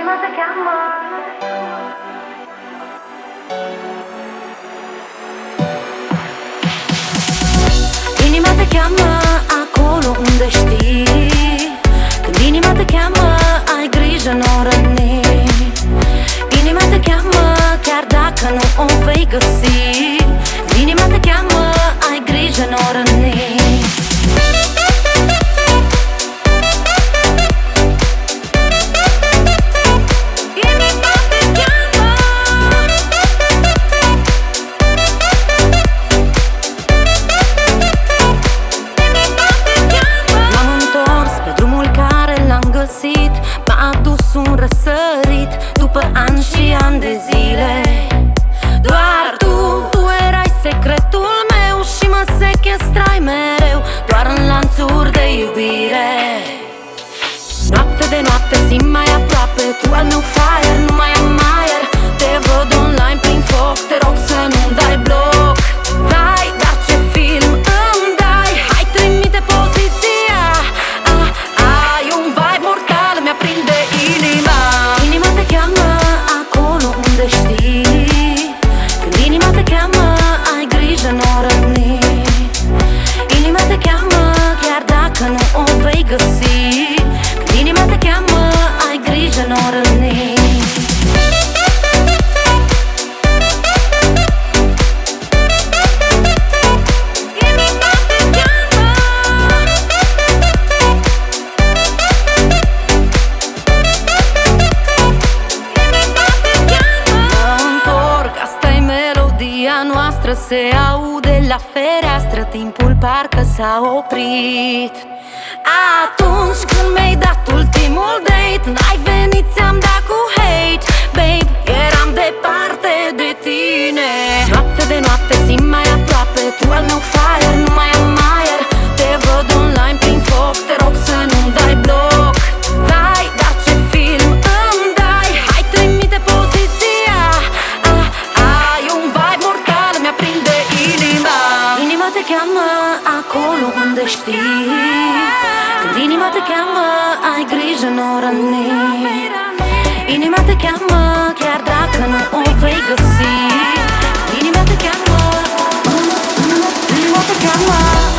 Inima te cheamă. Inima te cheamă acolo unde știi. Când inima te cheamă, ai grijă, n-o răni. Inima te cheamă chiar dacă nu o vei găsi. Când inima te cheamă, ai grijă, n-o răni. M-a adus un răsărit după ani și ani de zile. Doar tu erai secretul meu și mă sechestrai mereu, doar în lanțuri de iubire. Noapte de noapte simt mai aproape, tu al meu fire, nu mai am aer. Te văd online prin foc, te rog să nu-mi dai bloc. Vai, dar ce film îmi dai, hai trimite poziția. Ai un vibe mortal, mi-aprinde inima. Inima te cheamă acolo unde știi. Când inima te cheamă, ai grijă, n-o răni. Inima te cheamă chiar dacă nu o vei găsi. Când inima te cheamă, ai grijă, n-o răni. Noastră se aude la fereastră, timpul parcă s-a oprit. Atunci când mi-ai dat ultimul date, n-ai venit, ți-am dat cu hate. Babe, eram departe de tine. Noapte de noapte simt mai aproape, tu al meu fire, nu mai am aer. Te văd online prin foc, te rog să nu-mi dai bloc. Vai, dar ce film îmi dai, hai trimite poziția. Ai un vibe mortal, mi-aprinde inima. Inima te cheamă acolo unde știi. Când inima te cheamă, ai grijă, n-o răni. Inima te cheamă chiar dacă nu o vei găsi. Inima te cheamă, inima te cheamă.